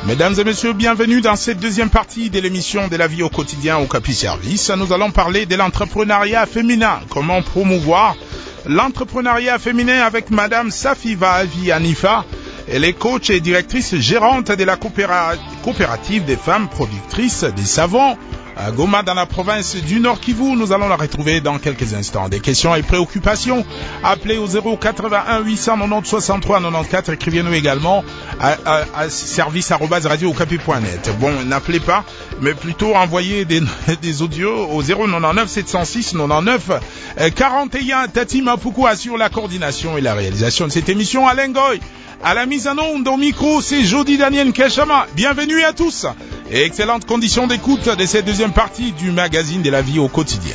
Mesdames et messieurs, bienvenue dans cette deuxième partie de l'émission de la vie au quotidien au Capi Service. Nous allons parler de l'entrepreneuriat féminin. Comment promouvoir l'entrepreneuriat féminin avec Madame Safi Vahavi Hanifa. Elle est coach et directrice gérante de la coopérative des femmes productrices des savons à Goma dans la province du Nord Kivu. Nous allons la retrouver dans quelques instants. Des questions et préoccupations, appelez au 081 890 63 94. Écrivez-nous également à service@radiocapi.net. Bon, n'appelez pas, mais plutôt envoyez des audios au 099 706 99 41. Tati Mapuku assure la coordination et la réalisation de cette émission. Alain Goy à la mise en onde au micro, c'est Jody Daniel Keshama. Bienvenue à tous et excellentes conditions d'écoute de cette deuxième partie du magazine de la vie au quotidien.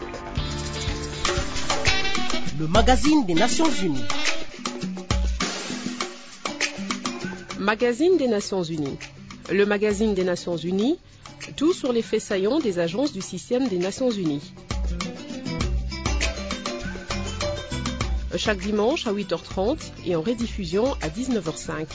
Le magazine des Nations Unies. Magazine des Nations Unies. Le magazine des Nations Unies, tout sur les faits saillants des agences du système des Nations Unies. Chaque dimanche à 8h30 et en rediffusion à 19h05.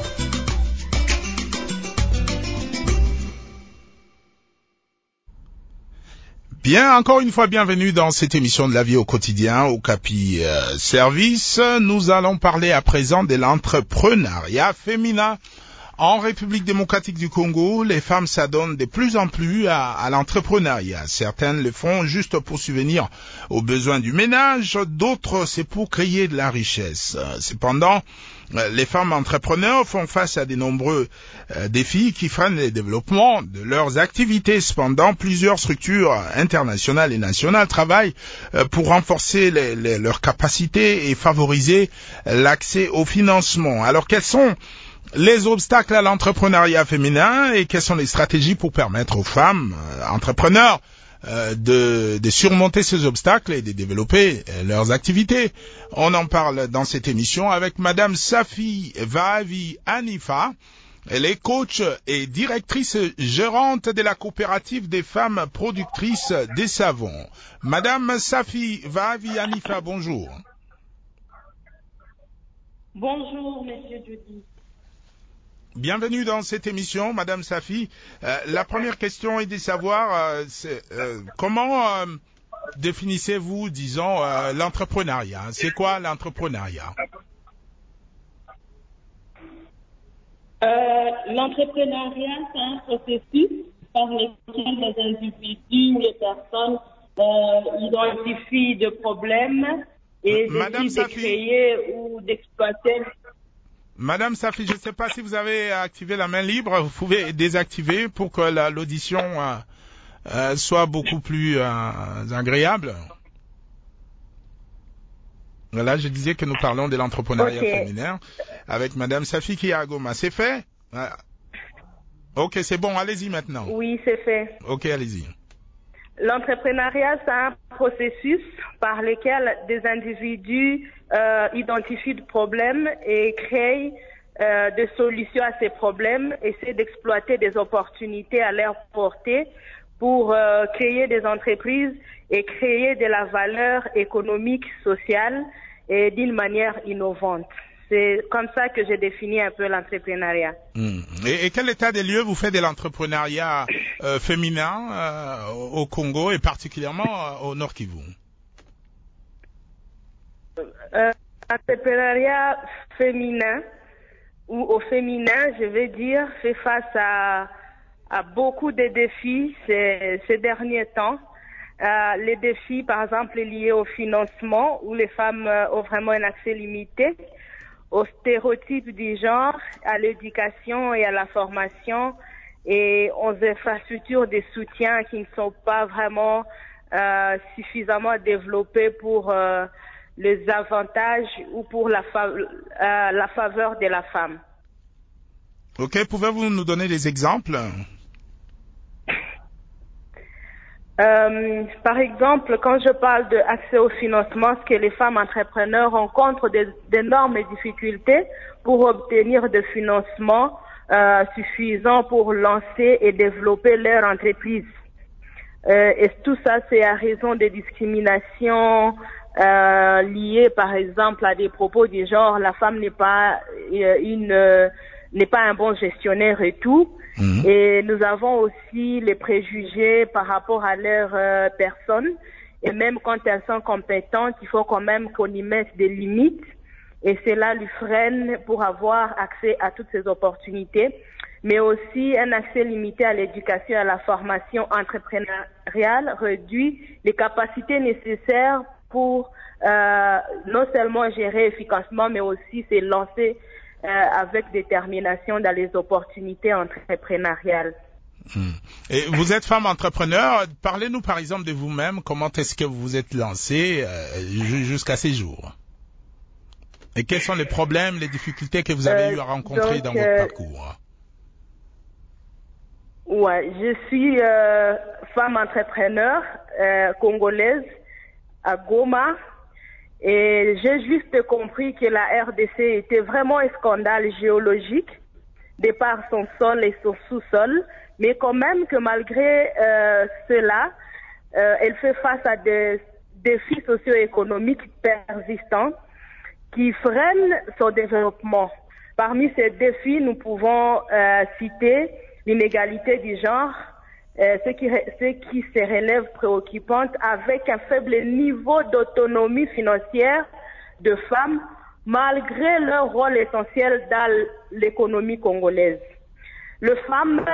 Bien, encore une fois, bienvenue dans cette émission de la vie au quotidien au Capi Service. Nous allons parler à présent de l'entrepreneuriat féminin. En République démocratique du Congo, les femmes s'adonnent de plus en plus à l'entrepreneuriat. Certaines le font juste pour subvenir aux besoins du ménage, d'autres c'est pour créer de la richesse. Cependant, les femmes entrepreneurs font face à de nombreux défis qui freinent le développement de leurs activités. Cependant, plusieurs structures internationales et nationales travaillent pour renforcer leurs capacités et favoriser l'accès au financement. Alors, quels sont les obstacles à l'entrepreneuriat féminin et quelles sont les stratégies pour permettre aux femmes entrepreneurs de surmonter ces obstacles et de développer leurs activités? On en parle dans cette émission avec Madame Safi Vahavi Hanifa. Elle est coach et directrice gérante de la coopérative des femmes productrices des savons. Madame Safi Vahavi Hanifa, bonjour. Bonjour, Monsieur Jody. Bienvenue dans cette émission, Madame Safi. La première question est de savoir comment définissez-vous, disons, l'entrepreneuriat? C'est quoi l'entrepreneuriat? L'entrepreneuriat, c'est un processus par lequel les individus ou les personnes identifient des problèmes et décident de créer ou d'exploiter. Madame Safi, je ne sais pas si vous avez activé la main libre, vous pouvez désactiver pour que l'audition soit beaucoup plus agréable. Voilà, je disais que nous parlons de l'entrepreneuriat féminin avec Madame Safi qui est à Goma. C'est fait? Ok, c'est bon, allez-y maintenant. Oui, c'est fait. Ok, allez-y. L'entrepreneuriat, c'est un processus par lequel des individus identifient des problèmes et créent des solutions à ces problèmes, essaient d'exploiter des opportunités à leur portée pour créer des entreprises et créer de la valeur économique, sociale et d'une manière innovante. C'est comme ça que j'ai défini un peu l'entrepreneuriat. Et quel état des lieux vous faites de l'entrepreneuriat féminin au Congo et particulièrement au Nord Kivu? L'entrepreneuriat féminin ou au féminin, je vais dire, fait face à beaucoup de défis ces derniers temps. Les défis, par exemple, liés au financement, où les femmes ont vraiment un accès limité, aux stéréotypes du genre, à l'éducation et à la formation, et aux infrastructures de soutien qui ne sont pas vraiment suffisamment développées pour les avantages ou pour la faveur de la femme. Ok, pouvez-vous nous donner des exemples? Par exemple, quand je parle d'accès au financement, ce que les femmes entrepreneurs rencontrent d'énormes difficultés pour obtenir des financements suffisants pour lancer et développer leur entreprise. Et tout ça, c'est à raison des discriminations liées, par exemple, à des propos du genre la femme n'est pas une n'est pas un bon gestionnaire et tout. Et nous avons aussi les préjugés par rapport à leur personne. Et même quand elles sont compétentes, il faut quand même qu'on y mette des limites. Et cela lui freine pour avoir accès à toutes ces opportunités. Mais aussi un accès limité à l'éducation et à la formation entrepreneuriale réduit les capacités nécessaires pour non seulement gérer efficacement, mais aussi se lancer avec détermination dans les opportunités entrepreneuriales. Et vous êtes femme entrepreneur. Parlez-nous par exemple de vous-même. Comment est-ce que vous vous êtes lancée jusqu'à ces jours? Et quels sont les problèmes, les difficultés que vous avez eu à rencontrer dans votre parcours? Ouais, je suis femme entrepreneur congolaise à Goma. Et j'ai juste compris que la RDC était vraiment un scandale géologique, de par son sol et son sous-sol, mais quand même que malgré cela, elle fait face à des défis socio-économiques persistants qui freinent son développement. Parmi ces défis, nous pouvons citer l'inégalité du genre, ce qui se relève préoccupante avec un faible niveau d'autonomie financière de femmes malgré leur rôle essentiel dans l'économie congolaise. Les femmes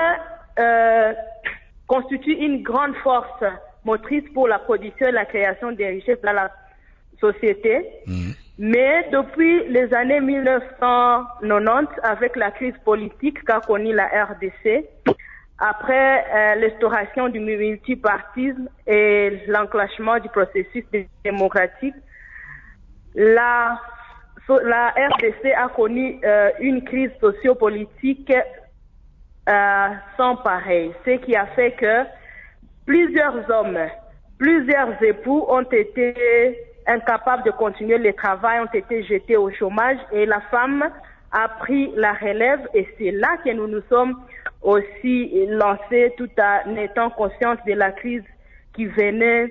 constituent une grande force motrice pour la production et la création des richesses dans la société. Mais depuis les années 1990, avec la crise politique qu'a connue la RDC, après l'instauration du multipartisme et l'enclenchement du processus démocratique, la RDC a connu une crise sociopolitique sans pareil, ce qui a fait que plusieurs hommes, plusieurs époux ont été incapables de continuer le travail, ont été jetés au chômage et la femme a pris la relève et c'est là que nous nous sommes aussi lancés tout en étant conscients de la crise qui venait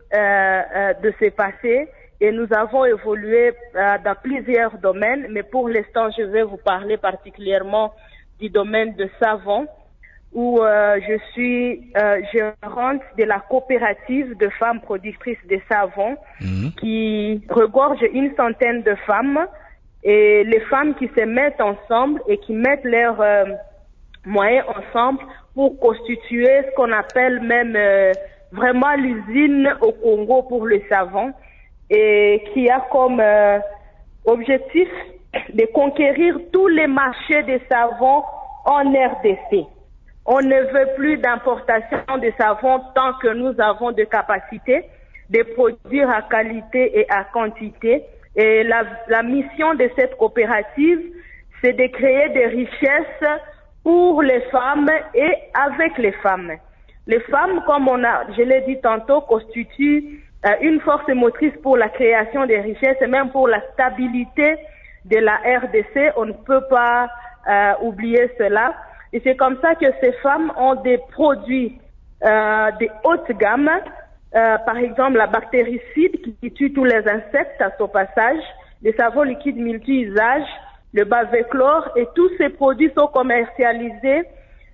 de se passer et nous avons évolué dans plusieurs domaines, mais pour l'instant je vais vous parler particulièrement du domaine de savon où je suis gérante de la coopérative de femmes productrices de savon qui regorge une centaine de femmes et les femmes qui se mettent ensemble et qui mettent leurs moyens ensemble pour constituer ce qu'on appelle même vraiment l'usine au Congo pour le savon et qui a comme objectif de conquérir tous les marchés de savon en RDC. On ne veut plus d'importation de savon tant que nous avons de capacité de produire à qualité et à quantité. Et la mission de cette coopérative, c'est de créer des richesses pour les femmes et avec les femmes. Les femmes, comme je l'ai dit tantôt, constituent une force motrice pour la création des richesses et même pour la stabilité de la RDC. On ne peut pas oublier cela. Et c'est comme ça que ces femmes ont des produits de haute gamme, par exemple la bactéricide qui tue tous les insectes à son passage, les savons liquides multi-usages, le bavechlore et tous ces produits sont commercialisés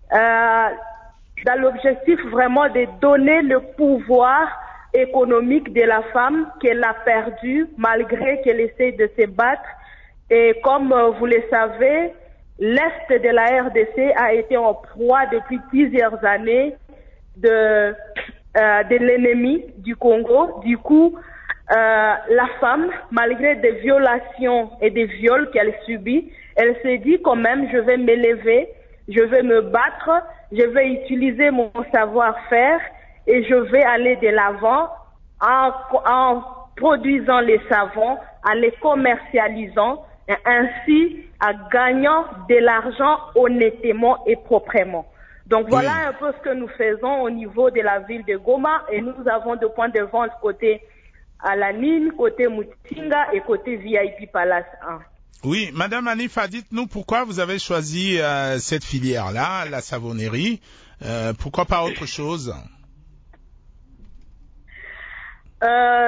dans l'objectif vraiment de donner le pouvoir économique de la femme qu'elle a perdu malgré qu'elle essaie de se battre. Et comme vous le savez, l'Est de la RDC a été en proie depuis plusieurs années de l'ennemi du Congo. Du coup, la femme, malgré des violations et des viols qu'elle subit, elle s'est dit quand même, je vais m'élever, je vais me battre, je vais utiliser mon savoir-faire et je vais aller de l'avant en produisant les savons, en les commercialisant, et ainsi en gagnant de l'argent honnêtement et proprement. Donc voilà un peu ce que nous faisons au niveau de la ville de Goma et nous avons deux points de vente côté Alanine, côté Mutinga et côté VIP Palace 1. Oui, Madame Anifa, dites-nous pourquoi vous avez choisi cette filière-là, la savonnerie. Pourquoi pas autre chose?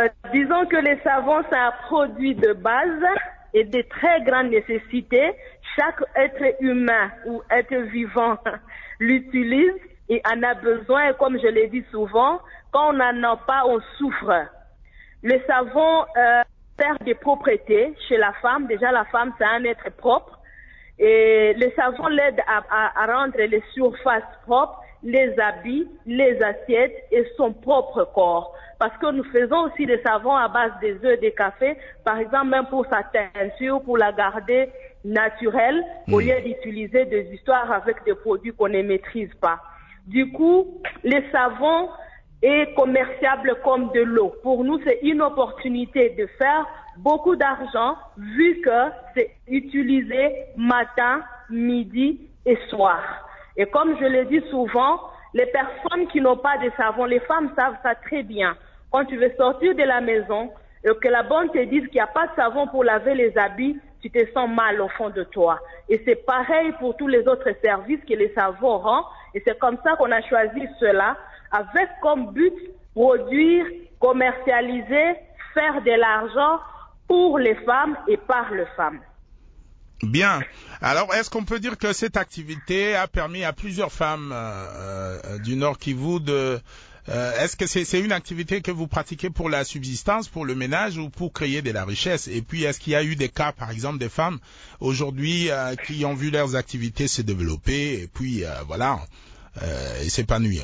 Disons que les savons, c'est un produit de base et de très grande nécessité chaque être humain ou être vivant l'utilise et en a besoin. Et comme je l'ai dit souvent, quand on n'en a pas, on souffre. Le savon sert des propriétés chez la femme. Déjà, la femme, c'est un être propre. Et le savon l'aide à rendre les surfaces propres, les habits, les assiettes et son propre corps. Parce que nous faisons aussi des savons à base des œufs, des cafés, par exemple même pour sa teinture, pour la garder naturelle, au lieu d'utiliser des histoires avec des produits qu'on ne maîtrise pas. Du coup, les savons est commerciable comme de l'eau. Pour nous, c'est une opportunité de faire beaucoup d'argent vu que c'est utilisé matin, midi et soir. Et comme je le dis souvent, les personnes qui n'ont pas de savon, les femmes savent ça très bien. Quand tu veux sortir de la maison et que la bonne te dise qu'il n'y a pas de savon pour laver les habits, tu te sens mal au fond de toi. Et c'est pareil pour tous les autres services que les savons rendent. Et c'est comme ça qu'on a choisi cela, avec comme but produire, commercialiser, faire de l'argent pour les femmes et par les femmes. Bien. Alors, est-ce qu'on peut dire que cette activité a permis à plusieurs femmes du Nord Kivu de... est-ce que c'est une activité que vous pratiquez pour la subsistance, pour le ménage ou pour créer de la richesse? Et puis, est-ce qu'il y a eu des cas, par exemple, des femmes aujourd'hui qui ont vu leurs activités se développer et puis, voilà, et s'épanouir?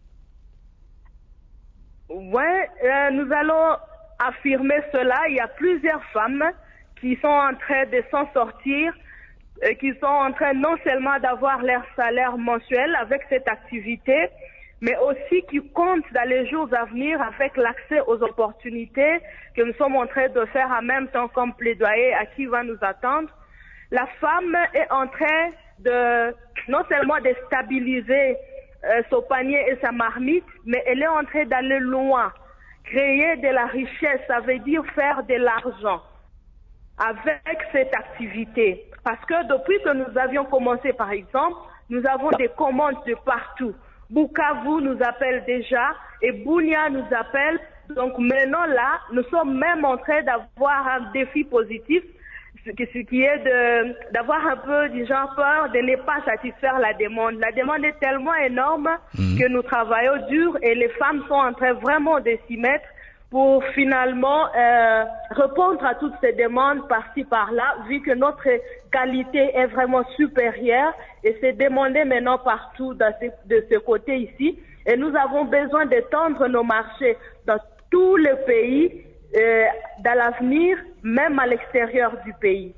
Ouais, nous allons affirmer cela. Il y a plusieurs femmes qui sont en train de s'en sortir, qui sont en train non seulement d'avoir leur salaire mensuel avec cette activité, mais aussi qui comptent dans les jours à venir avec l'accès aux opportunités que nous sommes en train de faire en même temps comme plaidoyer à qui va nous attendre. La femme est en train de non seulement de stabiliser son panier et sa marmite, mais elle est en train d'aller loin. Créer de la richesse, ça veut dire faire de l'argent avec cette activité. Parce que depuis que nous avions commencé, par exemple, nous avons des commandes de partout. Bukavu nous appelle déjà et Bunia nous appelle. Donc maintenant là, nous sommes même en train d'avoir un défi positif, ce qui est d'avoir un peu du genre peur de ne pas satisfaire la demande. La demande est tellement énorme que nous travaillons dur et les femmes sont en train vraiment de s'y mettre pour finalement répondre à toutes ces demandes par-ci par-là, vu que notre qualité est vraiment supérieure et c'est demandé maintenant partout de ce côté ici. Et nous avons besoin d'étendre nos marchés dans tous les pays, dans l'avenir, même à l'extérieur du pays.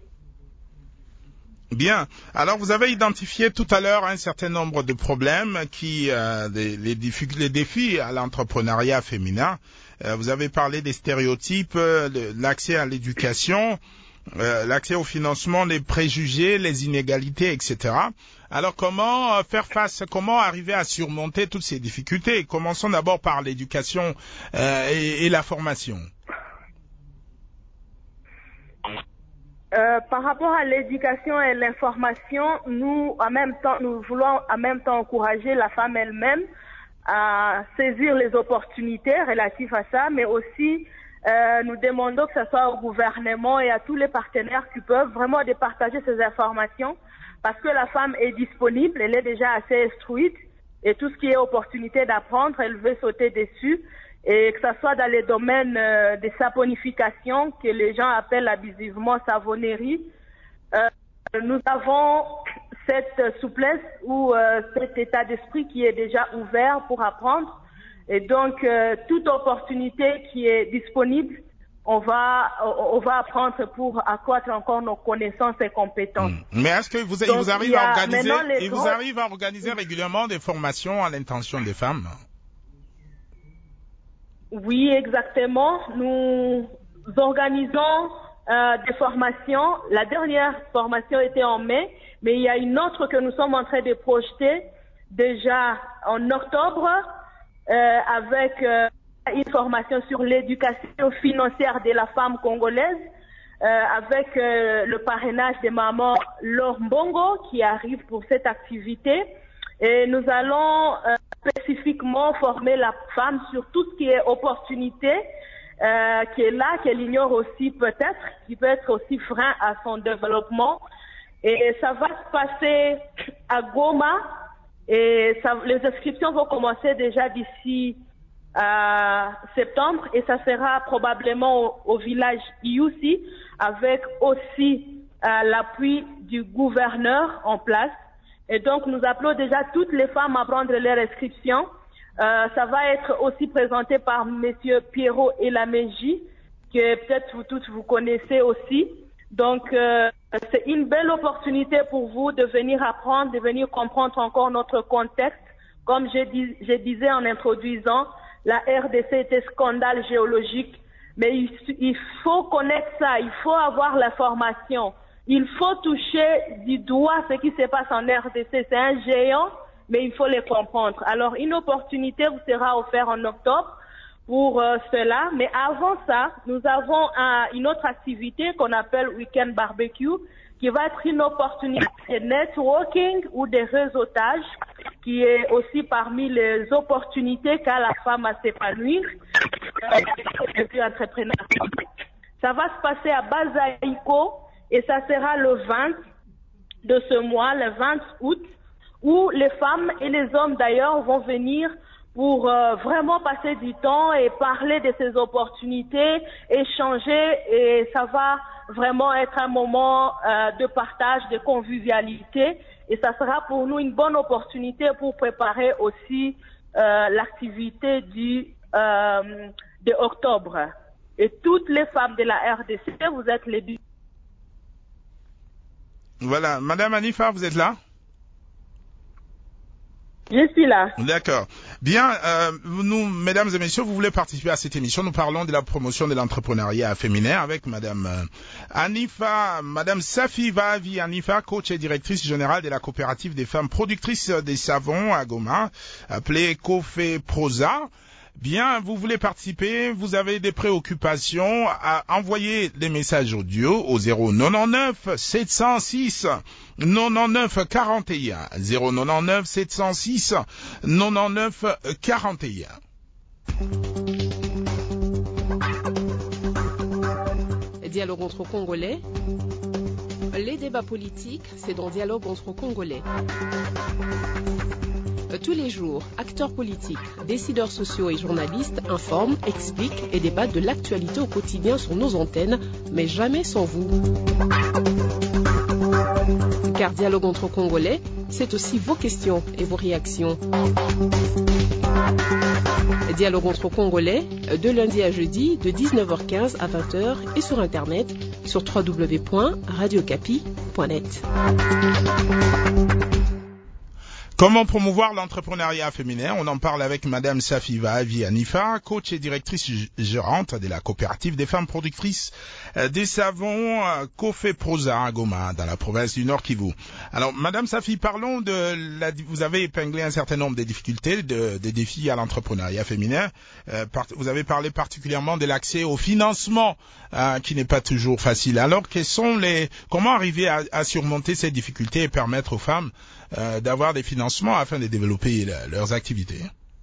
Bien. Alors, vous avez identifié tout à l'heure un certain nombre de problèmes qui, les défis à l'entrepreneuriat féminin. Vous avez parlé des stéréotypes, l'accès à l'éducation, l'accès au financement, les préjugés, les inégalités, etc. Alors, comment faire face, comment arriver à surmonter toutes ces difficultés? Commençons d'abord par l'éducation et la formation. Par rapport à l'éducation et l'information, nous voulons en même temps encourager la femme elle-même à saisir les opportunités relatives à ça, mais aussi nous demandons que ce soit au gouvernement et à tous les partenaires qui peuvent vraiment de partager ces informations, parce que la femme est disponible, elle est déjà assez instruite, et tout ce qui est opportunité d'apprendre, elle veut sauter dessus. Et que ce soit dans les domaines de saponification, que les gens appellent abusivement savonnerie, nous avons cette souplesse ou cet état d'esprit qui est déjà ouvert pour apprendre. Et donc, toute opportunité qui est disponible, on va apprendre pour accroître encore nos connaissances et compétences. Mais est-ce que il vous arrive à organiser régulièrement des formations à l'intention des femmes? Oui, exactement. Nous organisons des formations. La dernière formation était en mai, mais il y a une autre que nous sommes en train de projeter déjà en octobre avec une formation sur l'éducation financière de la femme congolaise avec le parrainage de maman Laure Mbongo qui arrive pour cette activité. Et nous allons spécifiquement former la femme sur tout ce qui est opportunité, qui est là, qu'elle ignore aussi peut-être, qui peut être aussi frein à son développement. Et ça va se passer à Goma. Et les inscriptions vont commencer déjà d'ici septembre. Et ça sera probablement au village Iusi, avec aussi l'appui du gouverneur en place. Et donc, nous appelons déjà toutes les femmes à prendre leur inscription. Ça va être aussi présenté par Monsieur Pierrot Elameji, que peut-être vous toutes vous connaissez aussi. Donc, c'est une belle opportunité pour vous de venir apprendre, de venir comprendre encore notre contexte. Comme je disais en introduisant, la RDC était scandale géologique, mais il faut connaître ça, il faut avoir la formation. Il faut toucher du doigt ce qui se passe en RDC. C'est un géant, mais il faut les comprendre. Alors, une opportunité vous sera offerte en octobre pour cela. Mais avant ça, nous avons une autre activité qu'on appelle Weekend Barbecue, qui va être une opportunité de networking ou de réseautage, qui est aussi parmi les opportunités qu'a la femme à s'épanouir. Ça va se passer à Bazaïko et ça sera le 20 de ce mois, le 20 août, où les femmes et les hommes d'ailleurs vont venir pour vraiment passer du temps et parler de ces opportunités, échanger, et ça va vraiment être un moment de partage, de convivialité, et ça sera pour nous une bonne opportunité pour préparer aussi l'activité de octobre. Et toutes les femmes de la RDC, vous êtes les bienvenues. Voilà, Madame Hanifa, vous êtes là? Je suis là. D'accord. Bien, nous, mesdames et messieurs, vous voulez participer à cette émission. Nous parlons de la promotion de l'entrepreneuriat féminin avec Madame Hanifa, Madame Safi Vahavi Hanifa, coach et directrice générale de la coopérative des femmes productrices des savons à Goma, appelée Cofé Prosa. Bien, vous voulez participer, vous avez des préoccupations, envoyez des messages audio au 099 706 99 41 099 706 99 41. Dialogue entre Congolais. Les débats politiques, c'est dans Dialogue entre Congolais. Tous les jours, acteurs politiques, décideurs sociaux et journalistes informent, expliquent et débattent de l'actualité au quotidien sur nos antennes, mais jamais sans vous. Car Dialogue entre Congolais, c'est aussi vos questions et vos réactions. Dialogue entre Congolais, de lundi à jeudi, de 19h15 à 20h et sur Internet, sur www.radiocapi.net. Comment promouvoir l'entrepreneuriat féminin? On en parle avec Madame Safi Vahavi Hanifa, coach et directrice gérante de la coopérative des femmes productrices des savons Cofé Prosa à Goma, dans la province du Nord Kivu. Alors, Madame Safi, parlons vous avez épinglé un certain nombre de difficultés, des défis à l'entrepreneuriat féminin. Vous avez parlé particulièrement de l'accès au financement, qui n'est pas toujours facile. Alors, comment arriver à surmonter ces difficultés et permettre aux femmes d'avoir des financements afin de développer leurs activités?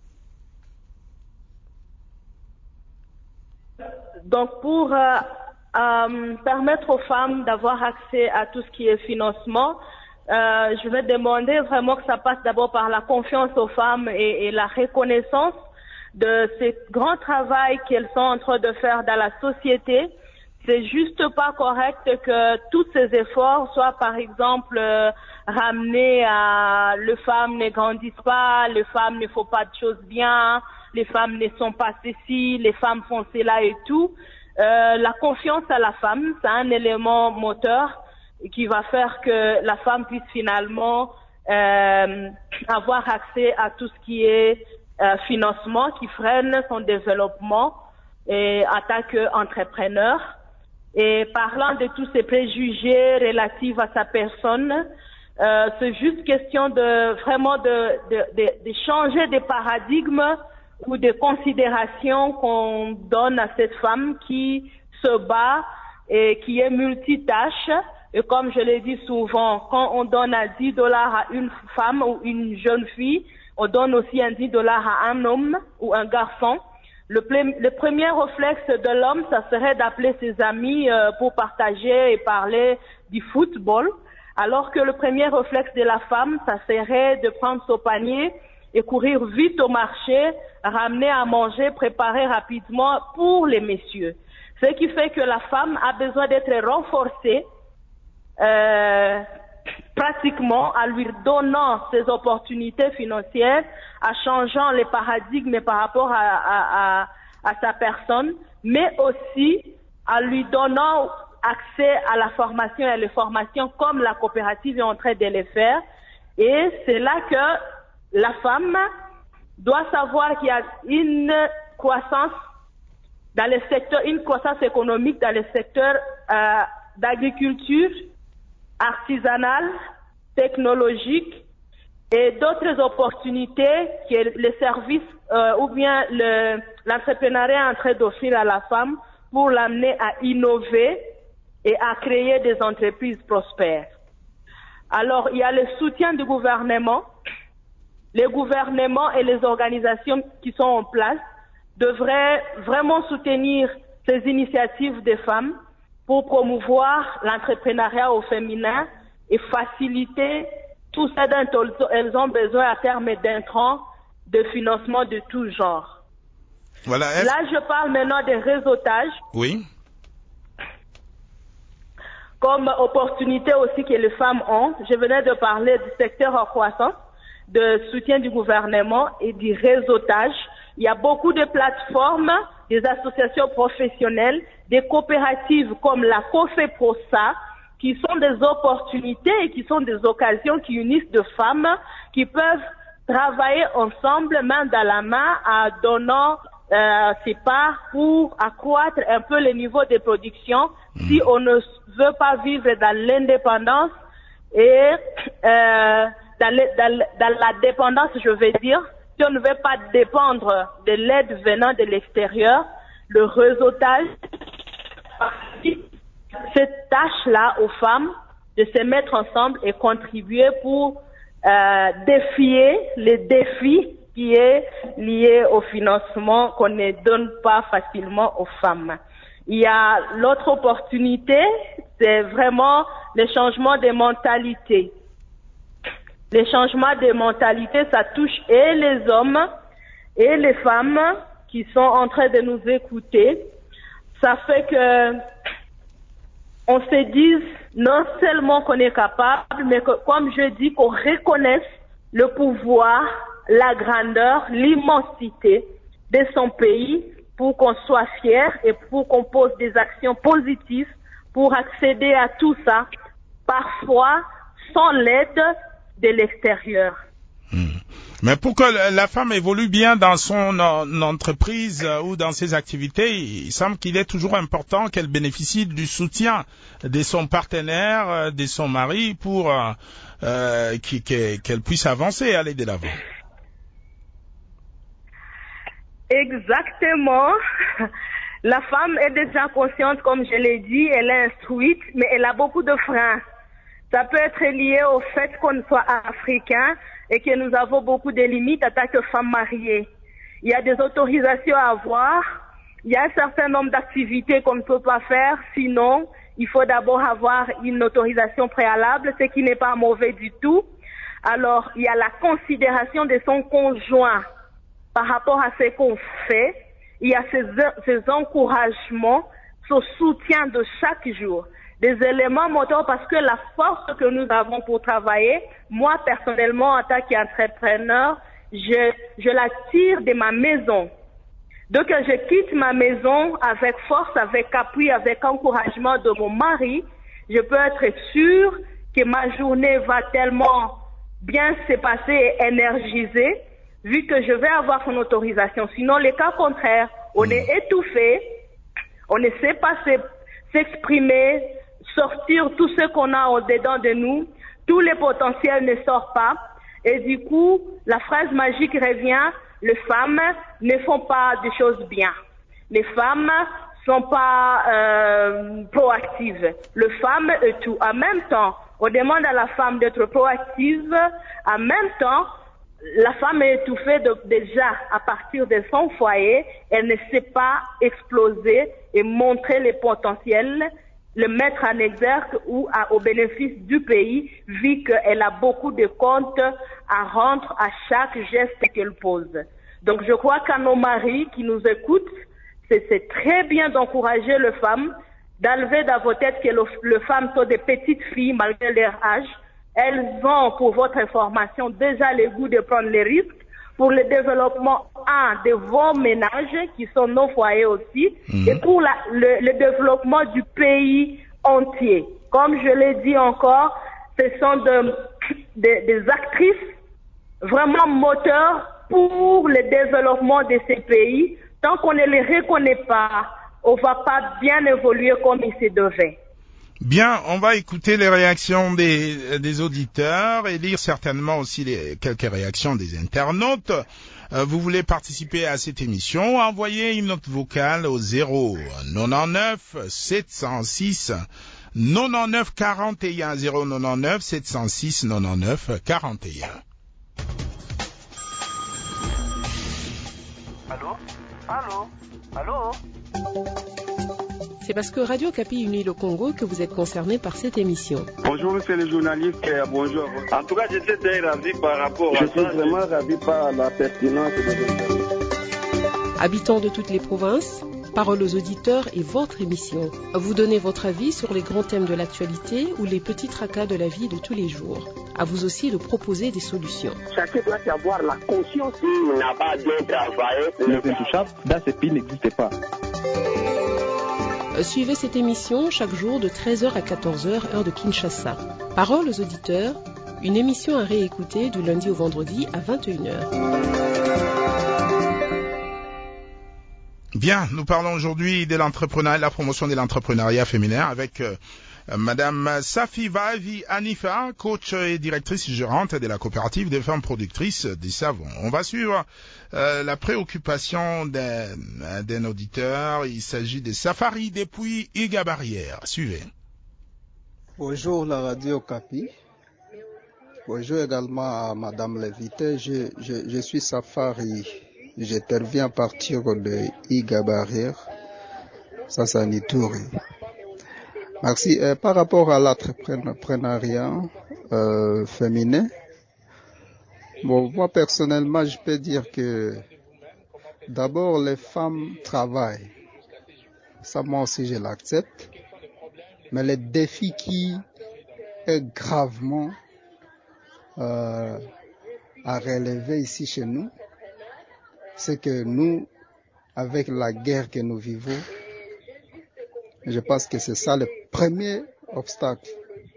Donc, pour permettre aux femmes d'avoir accès à tout ce qui est financement, je vais demander vraiment que ça passe d'abord par la confiance aux femmes et la reconnaissance de ce grand travail qu'elles sont en train de faire dans la société. C'est juste pas correct que tous ces efforts soient, par exemple, ramenés à les femmes ne grandissent pas, les femmes ne font pas de choses bien, les femmes ne sont pas ceci, les femmes font cela et tout. La confiance à la femme, c'est un élément moteur qui va faire que la femme puisse finalement avoir accès à tout ce qui est financement qui freine son développement et en tant qu'entrepreneur. Et parlant de tous ces préjugés relatifs à sa personne, c'est juste question de vraiment de changer de paradigme ou de considération qu'on donne à cette femme qui se bat et qui est multitâche. Et comme je l'ai dit souvent, quand on donne à $10 à une femme ou une jeune fille, on donne aussi un $10 à un homme ou un garçon. Le premier réflexe de l'homme, ça serait d'appeler ses amis pour partager et parler du football. alors que le premier réflexe de la femme, ça serait de prendre son panier et courir vite au marché, ramener à manger, préparer rapidement pour les messieurs. Ce qui fait que la femme a besoin d'être renforcée pratiquement en lui donnant ses opportunités financières, en changeant les paradigmes par rapport à sa personne, mais aussi en lui donnant accès à la formation et les formations comme la coopérative est en train de le faire. Et c'est là que la femme doit savoir qu'il y a une croissance dans le secteur, une croissance économique dans le secteur d'agriculture, artisanale, technologique et d'autres opportunités que les services ou bien l'entrepreneuriat est en train d'offrir à la femme pour l'amener à innover et à créer des entreprises prospères. Alors, il y a le soutien du gouvernement. Les gouvernements et les organisations qui sont en place devraient vraiment soutenir ces initiatives des femmes pour promouvoir l'entrepreneuriat au féminin et faciliter tout ça dont elles ont besoin à terme d'intrants de financement de tout genre. Voilà. Là, je parle maintenant des réseautages. Oui. Comme opportunité aussi que les femmes ont. Je venais de parler du secteur en croissance, de soutien du gouvernement et du réseautage. Il y a beaucoup de plateformes, des associations professionnelles, des coopératives comme la COFEPROSA, qui sont des opportunités et qui sont des occasions qui unissent deux femmes qui peuvent travailler ensemble, main dans la main, en donnant ses parts pour accroître un peu le niveau de production si on ne veut pas vivre dans l'indépendance et dans la dépendance, je veux dire, si on ne veut pas dépendre de l'aide venant de l'extérieur, le réseautage, cette tâche-là aux femmes de se mettre ensemble et contribuer pour défier les défis qui est lié au financement qu'on ne donne pas facilement aux femmes. Il y a l'autre opportunité, c'est vraiment le changement de mentalité. Les changements de mentalité, ça touche et les hommes et les femmes qui sont en train de nous écouter. Ça fait que on se dise non seulement qu'on est capable, mais que, comme je dis, qu'on reconnaisse le pouvoir, la grandeur, l'immensité de son pays pour qu'on soit fier et pour qu'on pose des actions positives pour accéder à tout ça, parfois sans l'aide de l'extérieur. Mais pour que la femme évolue bien dans son entreprise ou dans ses activités, il semble qu'il est toujours important qu'elle bénéficie du soutien de son partenaire, de son mari, pour qu'elle puisse avancer et aller de l'avant. Exactement. La femme est déjà consciente, comme je l'ai dit, elle est instruite, mais elle a beaucoup de freins. Ça peut être lié au fait qu'on soit africain et que nous avons beaucoup de limites en tant que femmes mariées. Il y a des autorisations à avoir, il y a un certain nombre d'activités qu'on ne peut pas faire, sinon il faut d'abord avoir une autorisation préalable, ce qui n'est pas mauvais du tout. Alors, il y a la considération de son conjoint par rapport à ce qu'on fait, il y a ces encouragements, ce soutien de chaque jour. Des éléments moteurs parce que la force que nous avons pour travailler, moi personnellement en tant qu'entrepreneur, je la tire de ma maison. Donc je quitte ma maison avec force, avec appui, avec encouragement de mon mari. Je peux être sûre que ma journée va tellement bien se passer et énergiser vu que je vais avoir son autorisation. Sinon, le cas contraire, on est étouffé, on ne sait pas s'exprimer, sortir tout ce qu'on a au-dedans de nous, tout le potentiel ne sort pas. Et du coup, la phrase magique revient, les femmes ne font pas des choses bien. Les femmes sont pas proactives. Les femmes et tout. En même temps, on demande à la femme d'être proactive. En même temps, la femme est étouffée déjà à partir de son foyer. Elle ne sait pas exploser et montrer les potentiels le mettre en exergue ou au bénéfice du pays, vu qu'elle a beaucoup de comptes à rendre à chaque geste qu'elle pose. Donc je crois qu'à nos maris qui nous écoutent, c'est très bien d'encourager les femmes, d'enlever dans vos têtes que les femmes sont des petites filles malgré leur âge. Elles ont, pour votre information, déjà le goût de prendre les risques pour le développement de vos ménages, qui sont nos foyers aussi, et pour le développement du pays entier. Comme je l'ai dit encore, ce sont des actrices vraiment moteurs pour le développement de ces pays. Tant qu'on ne les reconnaît pas, on ne va pas bien évoluer comme il se devait. Bien, on va écouter les réactions des auditeurs et lire certainement aussi quelques réactions des internautes. Vous voulez participer à cette émission, envoyez une note vocale au 099 706 99 41 099 706 99 41. Allô? C'est parce que Radio Okapi unit le Congo que vous êtes concerné par cette émission. Bonjour monsieur le journaliste, bonjour. En tout cas, j'étais très ravi par rapport à ça. Je suis vraiment ravi par la pertinence de l'émission. Habitants de toutes les provinces, parole aux auditeurs et votre émission. Vous donnez votre avis sur les grands thèmes de l'actualité ou les petits tracas de la vie de tous les jours. À vous aussi de proposer des solutions. Chacun doit avoir la conscience qu'il n'a pas bien travaillé. Les intouchables dans ce pays n'existent pas. Suivez cette émission chaque jour de 13h à 14h, heure de Kinshasa. Parole aux auditeurs, une émission à réécouter du lundi au vendredi à 21h. Bien, nous parlons aujourd'hui de l'entrepreneuriat, la promotion de l'entrepreneuriat féminin avec Madame Safi Vavi Anifa, coach et directrice gérante de la coopérative des femmes productrices des savons. On va suivre la préoccupation d'un auditeur. Il s'agit de Safari depuis Iga Barrière. Suivez. Bonjour la Radio Okapi. Bonjour également à Madame l'invitée. Je suis Safari. J'interviens à partir de Iga Barrière. Ça c'est en Ituri. Merci. Par rapport à l'entrepreneuriat féminin, bon, moi personnellement, je peux dire que d'abord les femmes travaillent. Ça, moi aussi, je l'accepte. Mais le défi qui est gravement à relever ici chez nous, c'est que nous, avec la guerre que nous vivons, je pense que c'est ça le premier obstacle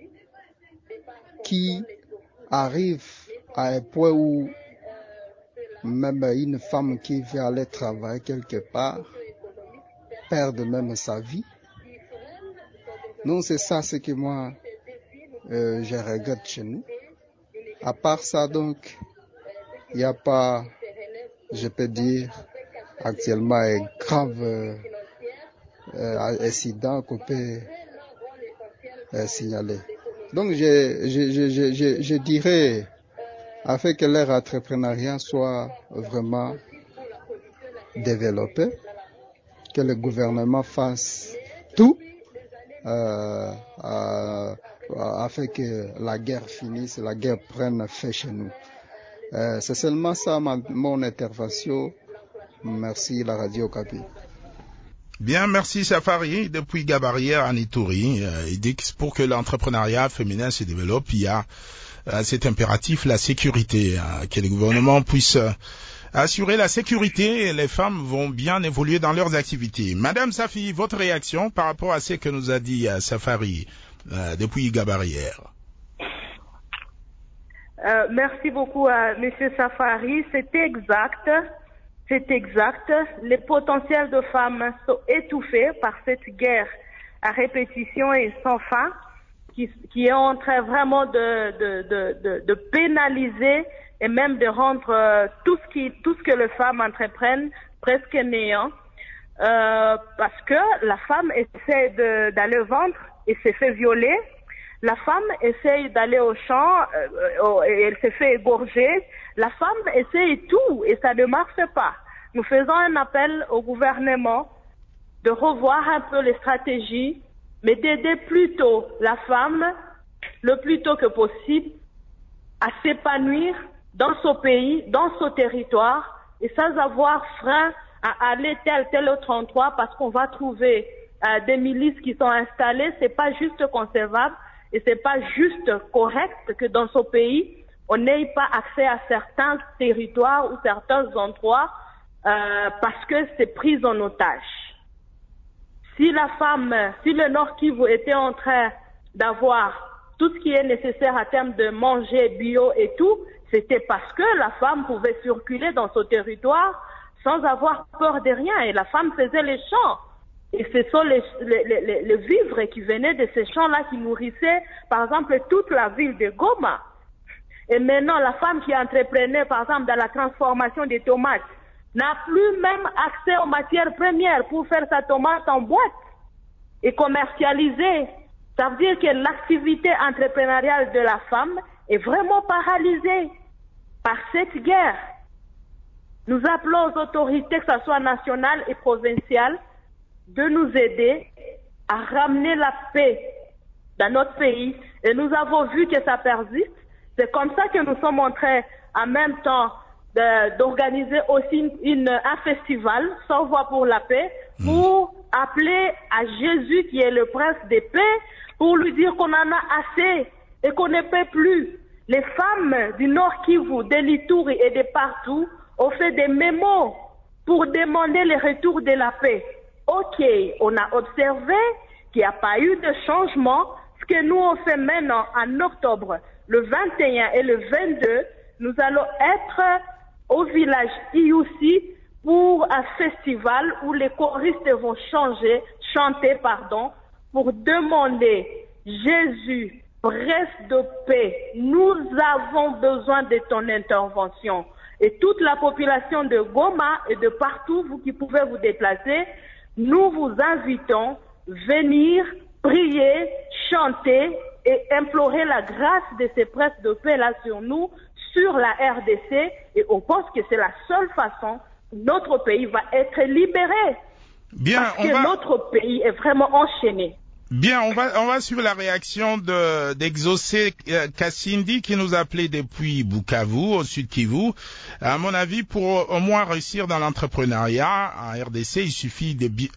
qui arrive à un point où même une femme qui veut aller travailler quelque part perd même sa vie. Non, c'est ça ce que moi je regrette chez nous. À part ça, donc, il n'y a pas, je peux dire, actuellement un grave incident qu'on peut signaler. Donc je dirais, afin que leur entrepreneuriat soit vraiment développé, que le gouvernement fasse tout afin que la guerre finisse, la guerre prenne fin chez nous. C'est seulement ça mon intervention. Merci la Radio Okapi. Bien, merci Safari. Depuis Gabarrière en Ituri, il dit que pour que l'entrepreneuriat féminin se développe, il y a cet impératif, la sécurité, que le gouvernement puisse assurer la sécurité et les femmes vont bien évoluer dans leurs activités. Madame Safi, votre réaction par rapport à ce que nous a dit Safari depuis Gabarrière? Merci beaucoup à Monsieur Safari. C'est exact. Les potentiels de femmes sont étouffés par cette guerre à répétition et sans fin qui est en train vraiment de pénaliser et même de rendre tout ce que les femmes entreprennent presque néant. Parce que la femme essaie d'aller vendre et se fait violer. La femme essaye d'aller au champ et elle se fait égorger. La femme essaye tout et ça ne marche pas. Nous faisons un appel au gouvernement de revoir un peu les stratégies mais d'aider plutôt la femme le plus tôt que possible à s'épanouir dans son pays, dans son territoire, et sans avoir frein à aller tel autre endroit parce qu'on va trouver des milices qui sont installées. C'est pas juste concevable et c'est pas juste correct que dans son pays on n'ait pas accès à certains territoires ou certains endroits parce que c'est pris en otage. Si le Nord Kivu était en train d'avoir tout ce qui est nécessaire à terme de manger bio et tout, c'était parce que la femme pouvait circuler dans son territoire sans avoir peur de rien. Et la femme faisait les champs. Et ce sont les vivres qui venaient de ces champs-là qui nourrissaient, par exemple, toute la ville de Goma. Et maintenant, la femme qui entreprenait, par exemple, dans la transformation des tomates, n'a plus même accès aux matières premières pour faire sa tomate en boîte et commercialiser. Ça veut dire que l'activité entrepreneuriale de la femme est vraiment paralysée par cette guerre. Nous appelons aux autorités, que ce soit nationales et provinciales, de nous aider à ramener la paix dans notre pays. Et nous avons vu que ça persiste. C'est comme ça que nous sommes en train, en même temps, d'organiser aussi un festival, Sans Voix pour la paix, pour appeler à Jésus, qui est le prince de paix, pour lui dire qu'on en a assez et qu'on ne peut plus. Les femmes du Nord Kivu, de l'Ituri et de partout ont fait des mémos pour demander le retour de la paix. Ok, on a observé qu'il n'y a pas eu de changement. Ce que nous on fait maintenant en octobre, le 21 et le 22, nous allons être au village Iusi pour un festival où les choristes vont chanter, pour demander Jésus, prince de paix, nous avons besoin de ton intervention. Et toute la population de Goma et de partout, vous qui pouvez vous déplacer, nous vous invitons à venir prier, chanter et implorer la grâce de ces princes de paix là sur nous, sur la RDC, et on pense que c'est la seule façon que notre pays va être libéré. Bien, parce que notre pays est vraiment enchaîné. Bien, on va suivre la réaction d'Exaucé Kassindi qui nous appelait depuis Bukavu, au sud Kivu. À mon avis, pour au moins réussir dans l'entrepreneuriat en RDC, il suffit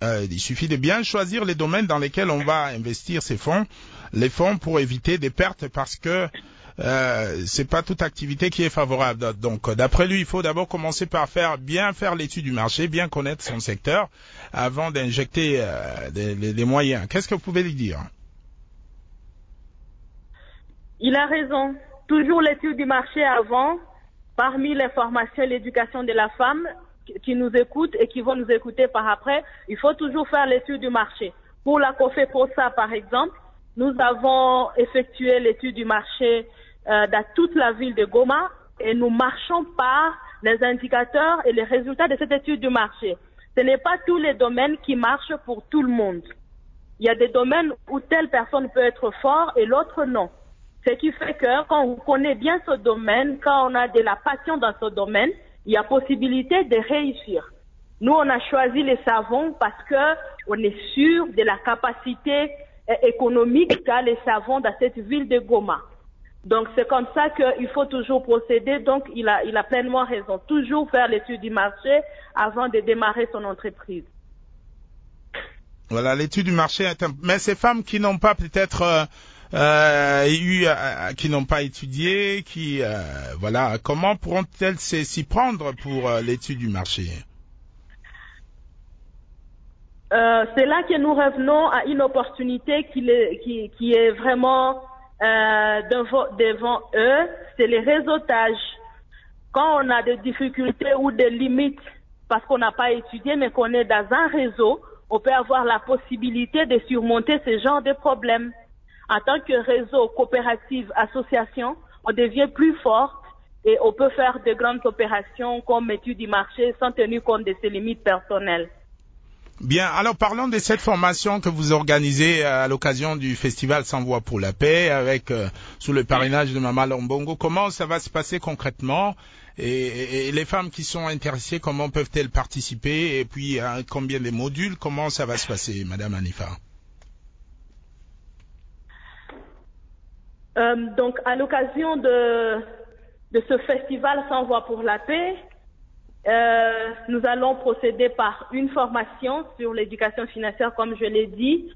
de bien choisir les domaines dans lesquels on va investir les fonds pour éviter des pertes, parce que c'est pas toute activité qui est favorable. Donc, d'après lui, il faut d'abord commencer par bien faire l'étude du marché, bien connaître son secteur, avant d'injecter des moyens. Qu'est-ce que vous pouvez lui dire? Il a raison. Toujours l'étude du marché avant, parmi l'information et l'éducation de la femme qui nous écoute et qui vont nous écouter par après, il faut toujours faire l'étude du marché. Pour la COFEPROSA, par exemple, nous avons effectué l'étude du marché dans toute la ville de Goma et nous marchons par les indicateurs et les résultats de cette étude du marché. Ce n'est pas tous les domaines qui marchent pour tout le monde. Il y a des domaines où telle personne peut être fort et l'autre non. Ce qui fait que quand on connaît bien ce domaine, quand on a de la passion dans ce domaine, il y a possibilité de réussir. Nous, on a choisi les savons parce que on est sûr de la capacité économique qu'a les savons dans cette ville de Goma. Donc, c'est comme ça qu'il faut toujours procéder. Donc, il a pleinement raison. Toujours faire l'étude du marché avant de démarrer son entreprise. Voilà, l'étude du marché. Mais ces femmes qui n'ont pas peut-être qui n'ont pas étudié, comment pourront-elles s'y prendre pour l'étude du marché? C'est là que nous revenons à une opportunité qui est vraiment devant eux, c'est le réseautage. Quand on a des difficultés ou des limites parce qu'on n'a pas étudié mais qu'on est dans un réseau, on peut avoir la possibilité de surmonter ce genre de problèmes. En tant que réseau, coopérative, association, on devient plus fort et on peut faire de grandes opérations comme étude du marché sans tenir compte de ses limites personnelles. Bien, alors parlons de cette formation que vous organisez à l'occasion du festival Sans Voix pour la paix avec sous le parrainage de Maman Lombongo. Comment ça va se passer concrètement et les femmes qui sont intéressées, comment peuvent-elles participer et puis combien de modules, comment ça va se passer, Madame Anifa? Donc, à l'occasion de ce festival Sans voix pour la paix, nous allons procéder par une formation sur l'éducation financière, comme je l'ai dit.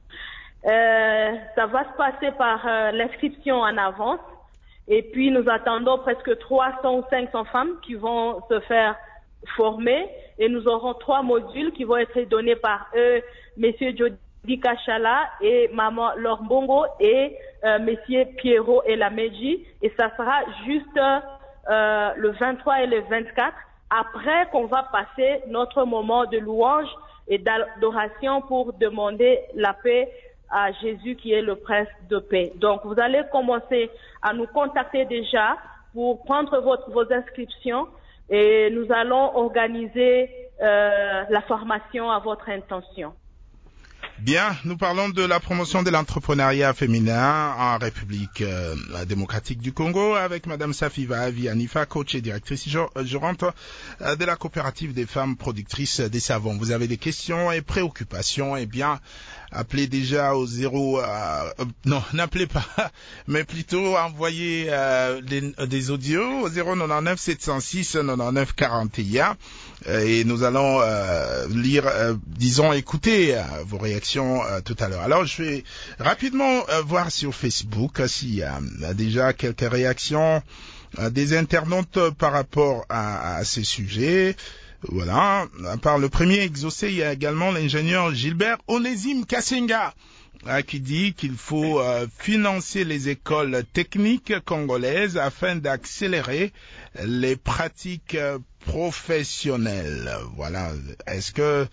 Ça va se passer par l'inscription en avance. Et puis, nous attendons presque 300 ou 500 femmes qui vont se faire former. Et nous aurons 3 modules qui vont être donnés par eux, messieurs Jody Kachala et Maman Laure Bongo et messieurs Pierrot et Lameji. Et ça sera juste le 23 et le 24. Après qu'on va passer notre moment de louange et d'adoration pour demander la paix à Jésus qui est le prince de paix. Donc, vous allez commencer à nous contacter déjà pour prendre vos inscriptions et nous allons organiser la formation à votre intention. Bien, nous parlons de la promotion de l'entrepreneuriat féminin en République démocratique du Congo avec Madame Safiva Avianifa, coach et directrice gérante de la coopérative des femmes productrices des savons. Vous avez des questions et préoccupations, eh bien, appelez déjà au non, n'appelez pas, mais plutôt envoyez des audios au 099 706 99 41 et nous allons lire, écouter vos réactions tout à l'heure. Alors, je vais rapidement voir sur Facebook s'il y a déjà quelques réactions des internautes par rapport à ces sujets. Voilà. À part le premier exaucé, il y a également l'ingénieur Gilbert Onésime Kassenga qui dit qu'il faut financer les écoles techniques congolaises afin d'accélérer les pratiques professionnelles. Voilà. Est-ce que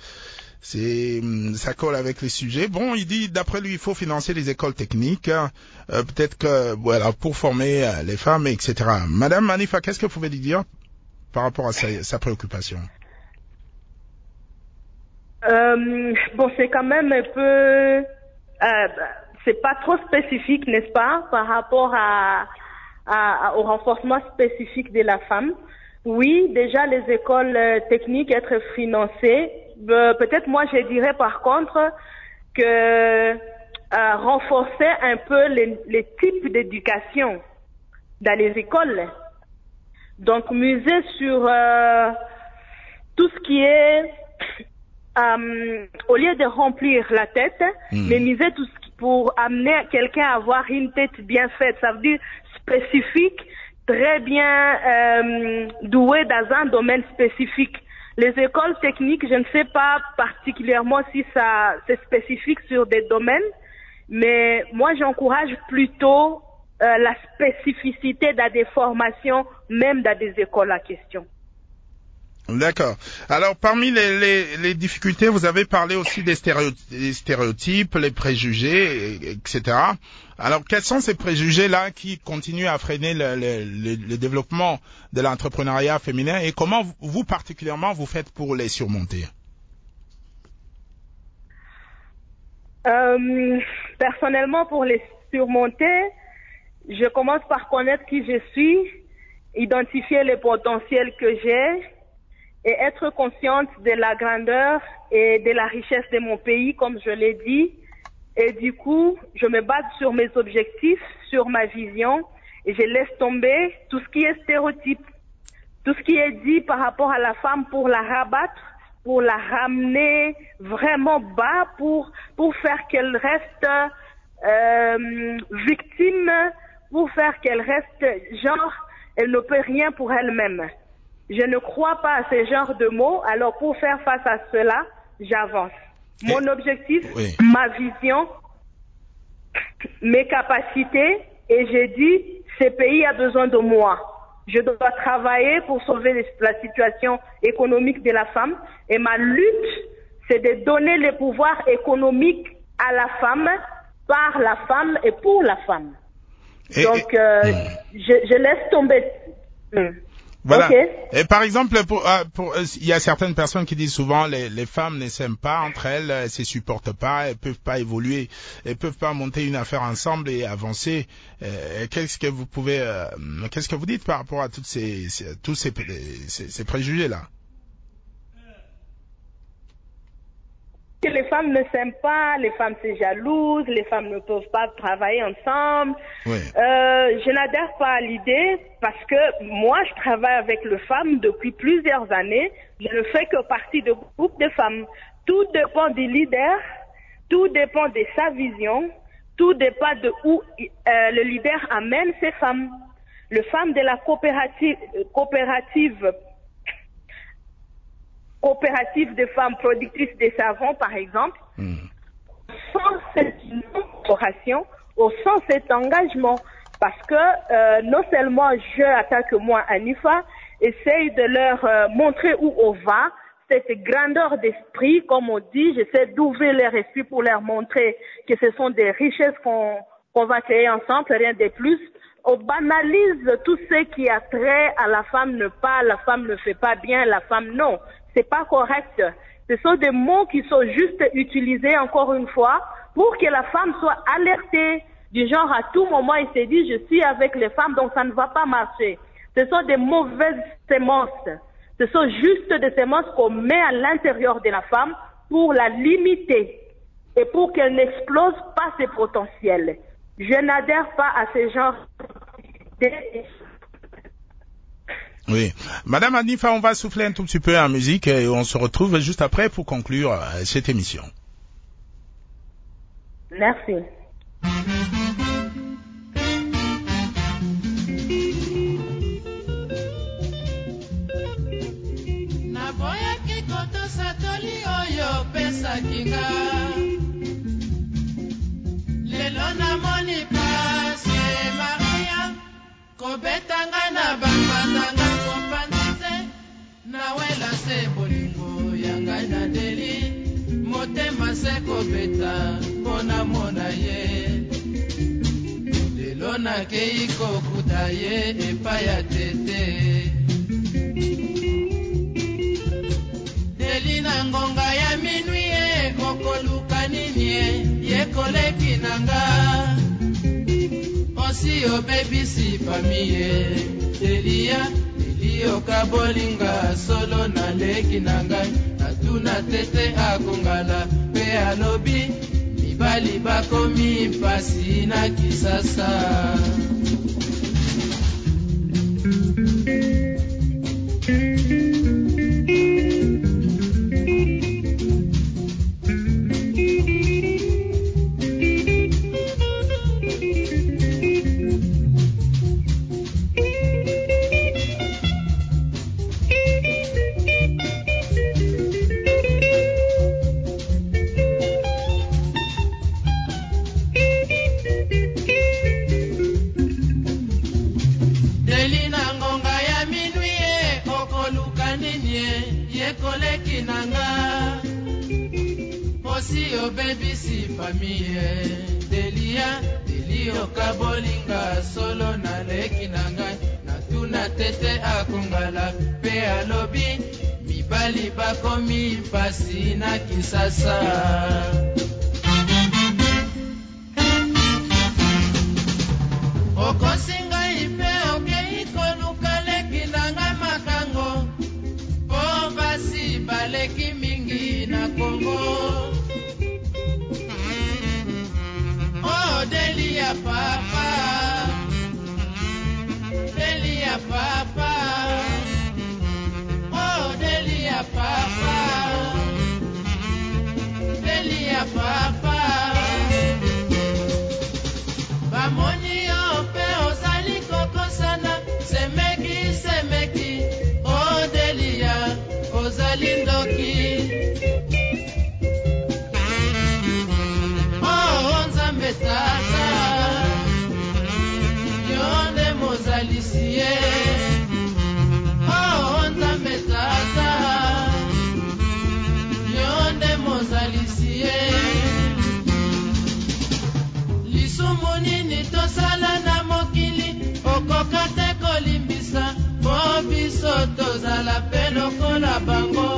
ça colle avec les sujets? Bon, il dit, d'après lui, il faut financer les écoles techniques, peut-être que, voilà, pour former les femmes, etc. Madame Manifa, qu'est-ce que vous pouvez lui dire par rapport à sa préoccupation? Bon, c'est quand même un peu, c'est pas trop spécifique, n'est-ce pas, par rapport au renforcement spécifique de la femme. Oui, déjà les écoles techniques être financées. Peut-être moi je dirais par contre que renforcer un peu les types d'éducation dans les écoles. Donc miser sur tout ce qui est au lieu de remplir la tête, mais miser tout ce qui, pour amener quelqu'un à avoir une tête bien faite, ça veut dire spécifique, très bien doué dans un domaine spécifique. Les écoles techniques, je ne sais pas particulièrement si ça c'est spécifique sur des domaines, mais moi j'encourage plutôt la spécificité dans des formations, même dans des écoles à question. D'accord. Alors, parmi les difficultés, vous avez parlé aussi des stéréotypes, les préjugés, etc. Alors, quels sont ces préjugés-là qui continuent à freiner le développement de l'entrepreneuriat féminin et comment vous particulièrement vous faites pour les surmonter? Personnellement, pour les surmonter, je commence par connaître qui je suis, identifier les potentiels que j'ai et être consciente de la grandeur et de la richesse de mon pays, comme je l'ai dit. Et du coup, je me base sur mes objectifs, sur ma vision, et je laisse tomber tout ce qui est stéréotype, tout ce qui est dit par rapport à la femme pour la rabattre, pour la ramener vraiment bas, pour faire qu'elle reste victime, pour faire qu'elle reste genre, elle ne peut rien pour elle-même. Je ne crois pas à ce genre de mots, alors pour faire face à cela, j'avance. Mon objectif, ma vision, mes capacités, et j'ai dit, ce pays a besoin de moi. Je dois travailler pour sauver la situation économique de la femme, et ma lutte, c'est de donner les pouvoirs économiques à la femme, par la femme et pour la femme. Donc, je laisse tomber. Voilà. Okay. Et par exemple, il y a certaines personnes qui disent souvent les femmes ne s'aiment pas entre elles, elles se supportent pas, elles peuvent pas évoluer, elles peuvent pas monter une affaire ensemble et avancer. Qu'est-ce que vous dites par rapport à tous ces préjugés là? Que les femmes ne s'aiment pas, les femmes se jalousent, les femmes ne peuvent pas travailler ensemble. Oui. je n'adhère pas à l'idée parce que moi, je travaille avec les femmes depuis plusieurs années. Je ne fais que partie de groupes de femmes. Tout dépend du leader, tout dépend de sa vision, tout dépend de où le leader amène ses femmes. Les femmes de la coopérative de femmes productrices de savon, par exemple, sans cette coopération, ou sans cet engagement, parce que non seulement je, en tant que moi, Anifa, essaye de leur montrer où on va, cette grandeur d'esprit, comme on dit, j'essaie d'ouvrir leur esprit pour leur montrer que ce sont des richesses qu'on va créer ensemble, rien de plus. On banalise tout ce qui a trait à la femme la femme ne fait pas bien, la femme non. C'est pas correct. Ce sont des mots qui sont juste utilisés encore une fois pour que la femme soit alertée du genre à tout moment il se dit je suis avec les femmes donc ça ne va pas marcher. Ce sont des mauvaises semences. Ce sont juste des semences qu'on met à l'intérieur de la femme pour la limiter et pour qu'elle n'explose pas ses potentiels. Je n'adhère pas à ce genre de... Oui. Madame Anifa, on va souffler un tout petit peu en musique et on se retrouve juste après pour conclure cette émission. Merci. Kobetanga na bambatanga kopanzite nawela se bolingo yanga na deli motema se kobeta mpona mona ye lelo nakei kokuta ye epai ya tete deli na ngonga ya minui ye okoluka nini ye koleki nanga si obebisi famille elioka bolinga solo na leki na ngai natuna tete akongala mpe alobi mibali bakomi mpasi na kisasa obebisi famille delioka bolinga solo na leki na ngai natuna tete akongala mpe alobi mibali bakomi mpasi na kisasa okosinga ipe okei koluka leki na ngai makango po basi baleki mingi na Kongo Delia papa, Delia papa, oh Delia papa, Delia papa. Bamoni ope ozali kokosana, semeki, oh Delia, ozali ndoki. Tata yonde mozalisie oh nzambe tata yonde mozalisie lisumu nini tosala na mokili okoka te kolimbisa po biso tozala pe lokola bango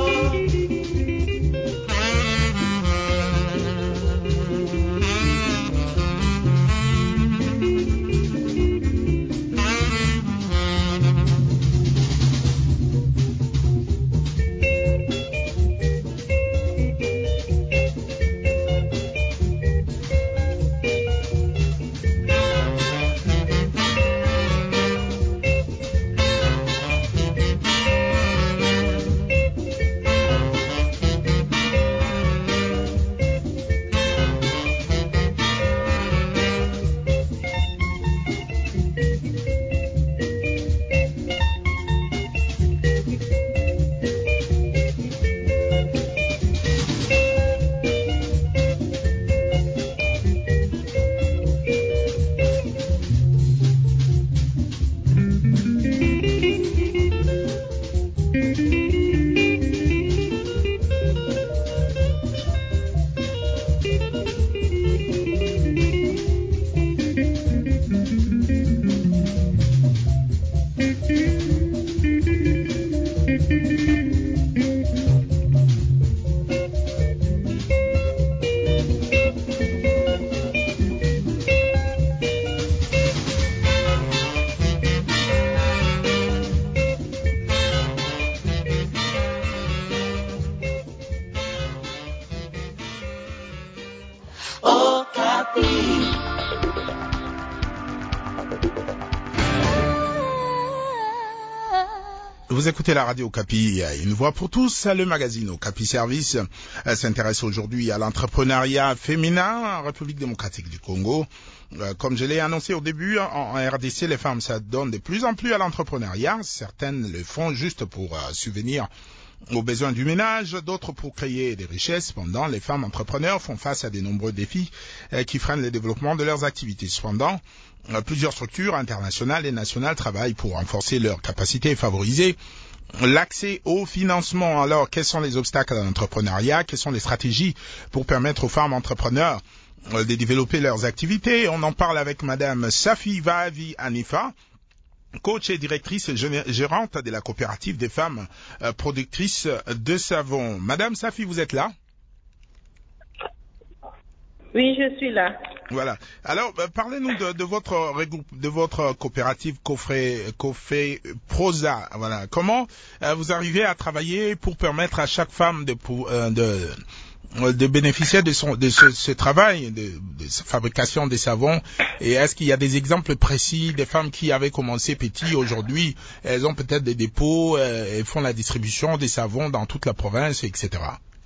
Vous écoutez la radio Okapi, une voix pour tous. Le magazine Okapi Service s'intéresse aujourd'hui à l'entrepreneuriat féminin en République démocratique du Congo. Comme je l'ai annoncé au début, en RDC, les femmes s'adonnent de plus en plus à l'entrepreneuriat. Certaines le font juste pour subvenir aux besoins du ménage, d'autres pour créer des richesses. Cependant, les femmes entrepreneurs font face à de nombreux défis qui freinent le développement de leurs activités. Cependant, plusieurs structures internationales et nationales travaillent pour renforcer leurs capacités et favoriser l'accès au financement. Alors, quels sont les obstacles à l'entrepreneuriat? Quelles sont les stratégies pour permettre aux femmes entrepreneurs de développer leurs activités? On en parle avec Madame Safi Vahavi Hanifa, coach et directrice gérante de la coopérative des femmes productrices de savon. Madame Safi, vous êtes là? Oui, je suis là. Voilà. Alors, parlez-nous de votre coopérative Cofé Prosa. Voilà. Comment vous arrivez à travailler pour permettre à chaque femme de bénéficier de ce travail de fabrication des savons? Et est-ce qu'il y a des exemples précis des femmes qui avaient commencé petit, aujourd'hui elles ont peut-être des dépôts et font la distribution des savons dans toute la province, etc.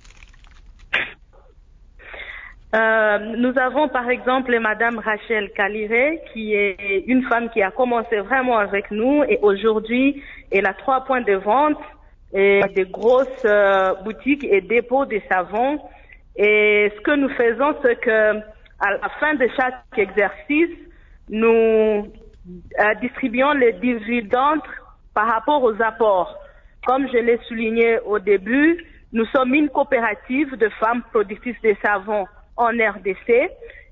Nous avons par exemple Madame Rachel Kaliré, qui est une femme qui a commencé vraiment avec nous et aujourd'hui elle a 3 points de vente et des grosses boutiques et dépôts de savons. Et ce que nous faisons, c'est que à la fin de chaque exercice, nous distribuons les dividendes par rapport aux apports. Comme je l'ai souligné au début, nous sommes une coopérative de femmes productrices de savons en RDC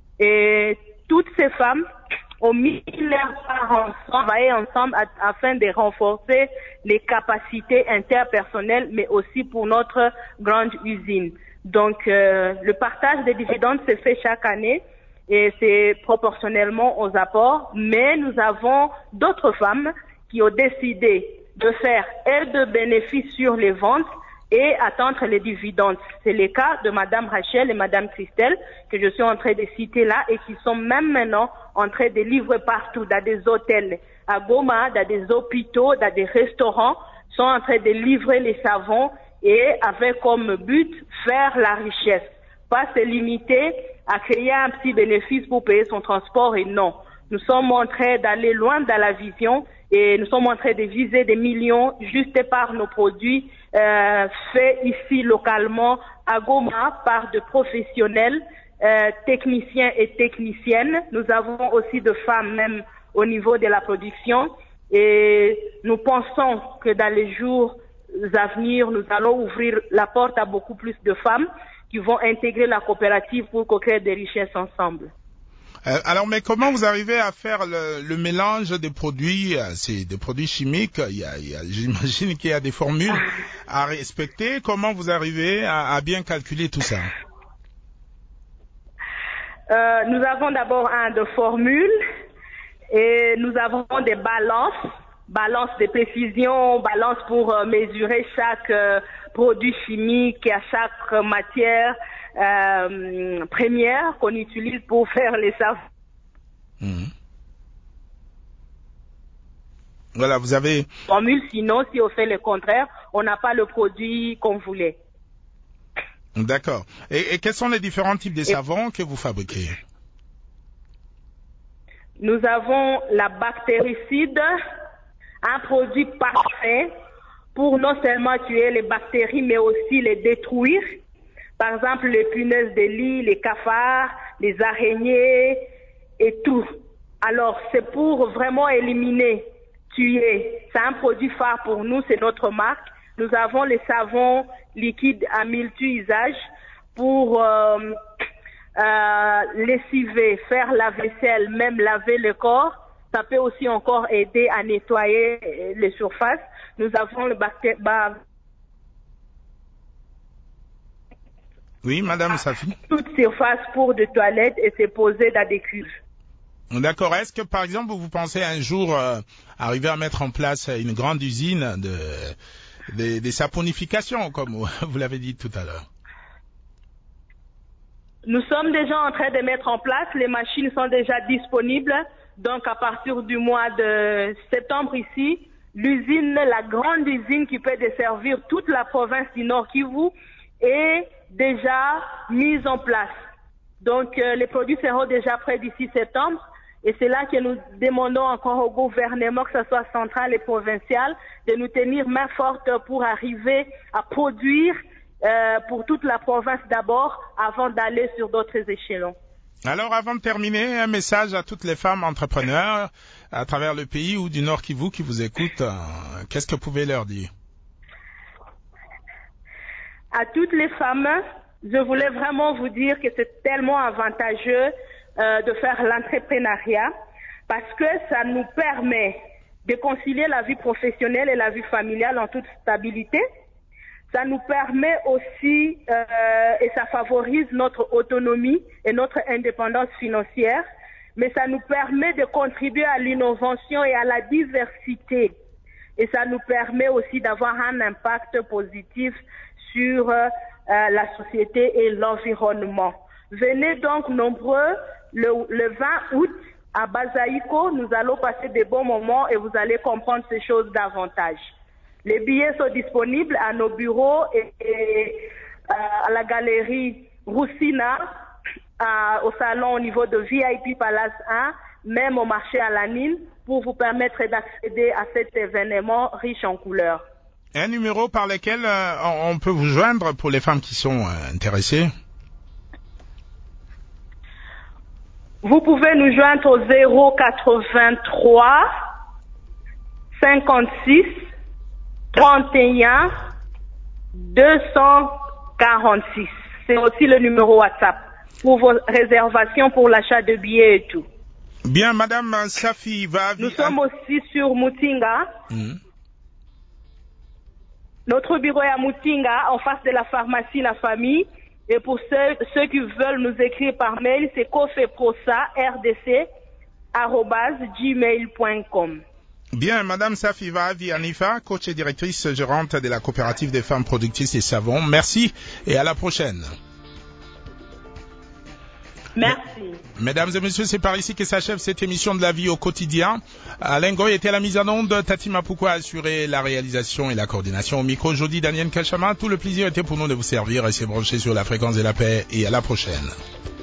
et toutes ces femmes ont mis leur part travailler ensemble afin de renforcer les capacités interpersonnelles mais aussi pour notre grande usine. Donc le partage des dividendes se fait chaque année et c'est proportionnellement aux apports, mais nous avons d'autres femmes qui ont décidé de faire aide de bénéfices sur les ventes et attendre les dividendes. C'est le cas de Madame Rachel et Madame Christelle que je suis en train de citer là et qui sont même maintenant en train de livrer partout, dans des hôtels à Goma, dans des hôpitaux, dans des restaurants, sont en train de livrer les savons et avec comme but faire la richesse. Pas se limiter à créer un petit bénéfice pour payer son transport et non. Nous sommes en train d'aller loin dans la vision et nous sommes en train de viser des millions juste par nos produits faits ici localement à Goma par de professionnels, techniciens et techniciennes. Nous avons aussi de femmes même au niveau de la production et nous pensons que dans les jours à venir, nous allons ouvrir la porte à beaucoup plus de femmes qui vont intégrer la coopérative pour co-créer des richesses ensemble. Alors, mais comment vous arrivez à faire le mélange des produits? C'est des produits chimiques. J'imagine qu'il y a des formules à respecter. Comment vous arrivez à bien calculer tout ça? Nous avons d'abord de formules et nous avons des balances de précision, balances pour mesurer chaque produit chimique et à chaque matière première qu'on utilise pour faire les savons. Voilà, vous avez... Formule, sinon, si on fait le contraire, on n'a pas le produit qu'on voulait. D'accord. Et quels sont les différents types de savons que vous fabriquez? Nous avons la bactéricide, un produit parfait pour non seulement tuer les bactéries, mais aussi les détruire. Par exemple, les punaises de lit, les cafards, les araignées et tout. Alors, c'est pour vraiment éliminer, tuer. C'est un produit phare pour nous, c'est notre marque. Nous avons les savons liquides à multi-usages pour lessiver, faire la vaisselle, même laver le corps. Ça peut aussi encore aider à nettoyer les surfaces. Nous avons le Oui, Madame Safi. Toute surface pour des toilettes et c'est posé dans des cuves. D'accord. Est-ce que, par exemple, vous pensez un jour arriver à mettre en place une grande usine de saponification, comme vous l'avez dit tout à l'heure? Nous sommes déjà en train de mettre en place. Les machines sont déjà disponibles. Donc, à partir du mois de septembre ici, l'usine, la grande usine qui peut desservir toute la province du Nord Kivu est déjà mise en place. Donc, les produits seront déjà prêts d'ici septembre. Et c'est là que nous demandons encore au gouvernement, que ce soit central et provincial, de nous tenir main forte pour arriver à produire pour toute la province d'abord, avant d'aller sur d'autres échelons. Alors, avant de terminer, un message à toutes les femmes entrepreneurs à travers le pays ou du Nord Kivu qui vous écoutent. Qu'est-ce que vous pouvez leur dire? À toutes les femmes, je voulais vraiment vous dire que c'est tellement avantageux de faire l'entrepreneuriat parce que ça nous permet de concilier la vie professionnelle et la vie familiale en toute stabilité. Ça nous permet aussi et ça favorise notre autonomie et notre indépendance financière, mais ça nous permet de contribuer à l'innovation et à la diversité. Et ça nous permet aussi d'avoir un impact positif sur la société et l'environnement. Venez donc nombreux le 20 août à Bazaïko. Nous allons passer des bons moments et vous allez comprendre ces choses davantage. Les billets sont disponibles à nos bureaux et à la galerie Roussina, au salon au niveau de VIP Palace 1, même au marché à la Nine, pour vous permettre d'accéder à cet événement riche en couleurs. Un numéro par lequel on peut vous joindre pour les femmes qui sont intéressées? Vous pouvez nous joindre au 083 56 31 246. C'est aussi le numéro WhatsApp pour vos réservations pour l'achat de billets et tout. Bien, Madame Safi va... Nous sommes aussi sur Mutinga. Notre bureau est à Mutinga, en face de la pharmacie La Famille. Et pour ceux qui veulent nous écrire par mail, c'est kofeprosa@gmail.com. Bien, Madame Safiva Vianifa, coach et directrice gérante de la coopérative des femmes productrices et savons. Merci et à la prochaine. Merci. Mesdames et messieurs, c'est par ici que s'achève cette émission de la vie au quotidien. Alain Goy était à la mise en onde, Tati Mapoukwa a assuré la réalisation et la coordination. Au micro, aujourd'hui, Daniel Kachama. Tout le plaisir était pour nous de vous servir et c'est branché sur la fréquence de la paix et à la prochaine.